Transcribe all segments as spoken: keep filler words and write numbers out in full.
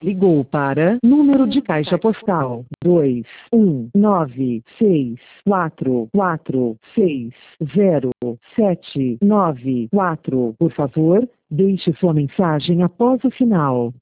Ligou para número de caixa postal dois um nove seis quatro quatro seis zero sete nove quatro. Por favor, deixe sua mensagem após o sinal.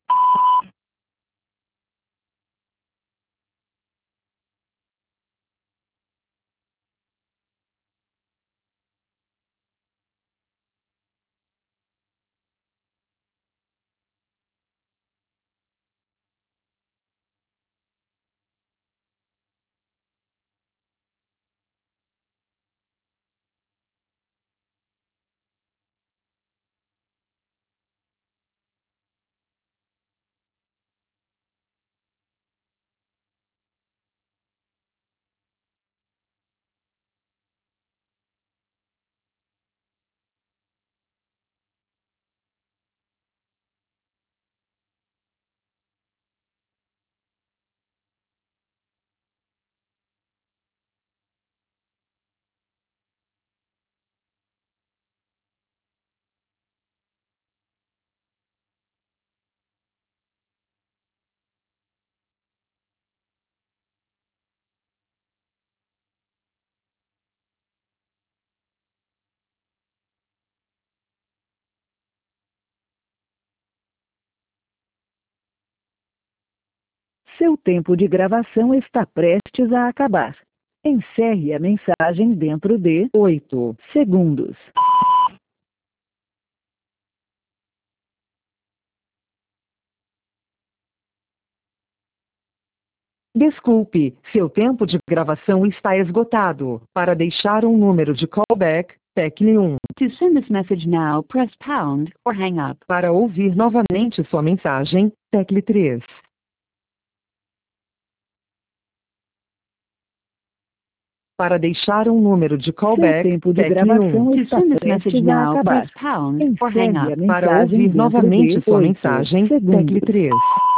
Seu tempo de gravação está prestes a acabar. Encerre a mensagem dentro de oito segundos. Desculpe, seu tempo de gravação está esgotado. Para deixar um número de callback, tecle um. To send this message now, press pound or hang up. Para ouvir novamente sua mensagem, tecle três. Para deixar um número de callback, seu tempo de gravação um. está prestes a acabar. Encerre a Para ouvir novamente sua mensagem, tecle três.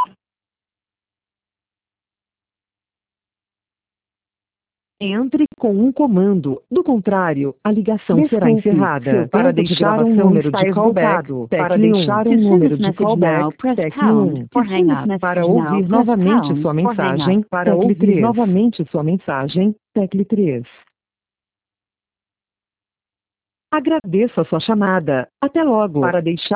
Entre com um comando, do contrário, a ligação Desculpe, será encerrada. Para deixar um número de callback, para deixar um número de callback, tecle um. Para ouvir novamente sua mensagem, para ouvir novamente sua mensagem, tecle três. Agradeço a sua chamada. Até logo. Para deixar